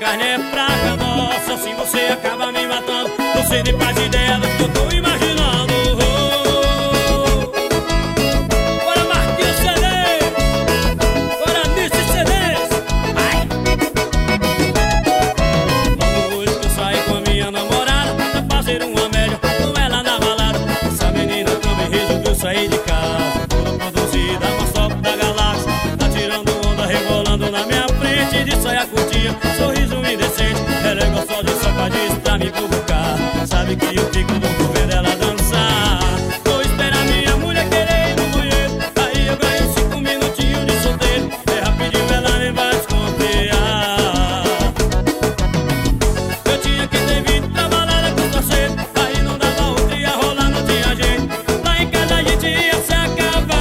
carne é fraca, nossa, assim você acaba me matando. Você nem faz ideia do que eu tô imaginando. Bora Marquinhos CDs, bora Nice CDs. Ai! Logo hoje que eu saí com a minha namorada pra fazer uma média com ela na balada. Essa menina também resolveu sair de casa, toda produzida, mas top da galáxia. Tá tirando onda, rebolando na minha frente, de saia curtinha, sorriso indecente. Ela é gostosa de safadeza pra me provocar. Sabe que eu fico louco vendo ela dançar. Vou esperar minha mulher querer ir no banheiro, aí eu ganho 5 minutinhos de solteiro. É rapidinho, ela nem vai desconfiar. Eu tinha que ter vindo pra balada com parceiro, aí não dava outra, ia rolar, não tinha jeito. Lá em casa a gente ia se acabar.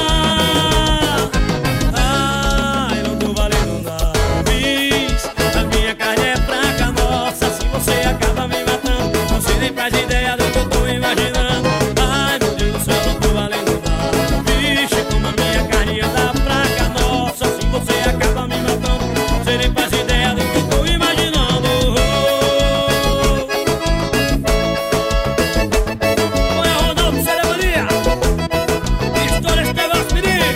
Ai, não tô valendo nada. A minha carne é fraca, nossa, assim você acaba me matando. Você nem faz ideia do que eu tô imaginando. Ai, meu Deus do céu, não tô valendo nada. Vixe, como a minha carne anda fraca, nossa, assim você acaba me matando. Você nem faz ideia do que eu tô imaginando. Olha, Ronaldo, ceremonia. Histórias que eu gosto de pedir.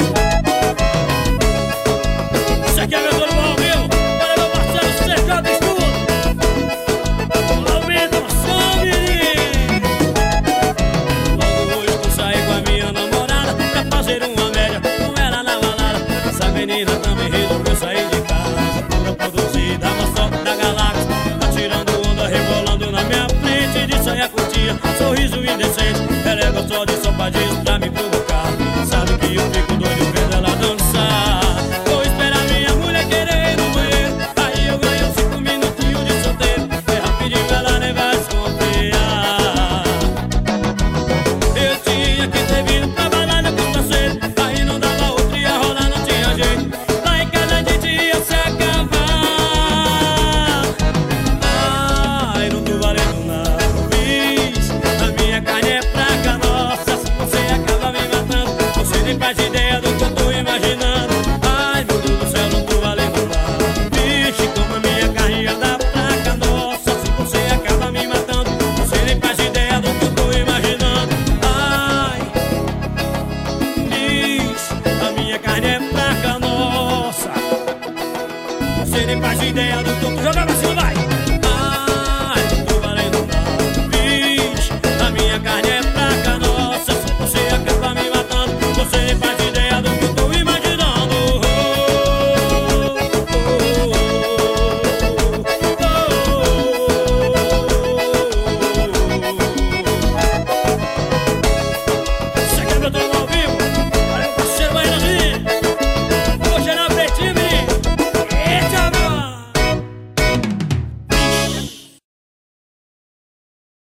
Isso aqui é meu dono ao vivo. Olha meu parceiro, CJ Estudo. Aumenta o som, menino. Logo hoje que eu saí com a minha namorada pra fazer uma média com ela na balada. Essa menina também resolveu sair de casa, toda produzida, mas top da galáxia. Tá tirando onda, rebolando na minha frente, de saia curtinha, sorriso indecente. Ela é gostosa de safadeza pra me provocar. Sabe que eu fico doido vendo ela dançar. Vou esperar minha mulher querer ir no banheiro, aí eu ganho 5 minutinhos de solteiro. É rapidinho, ela nem vai desconfiar. Eu tinha que ter vindo pra balada com parceiro, aí não dava outra, ia rolar, não tinha jeito. Lá em casa a gente ia se acabar. Ai, não tô valendo nada. Vixe, a minha carne é fraca, nossa, se você acaba me matando. Você nem faz ideia do que eu tô imaginando. Ai, meu Deus do céu, não tô valendo nada. Vixe, como a minha carne anda fraca, nossa, se você acaba me matando. Você nem faz ideia do que eu tô imaginando. Ai, vixe, a minha carne é fraca, nossa, você nem faz ideia do que eu tô... Joga pra cima, vai!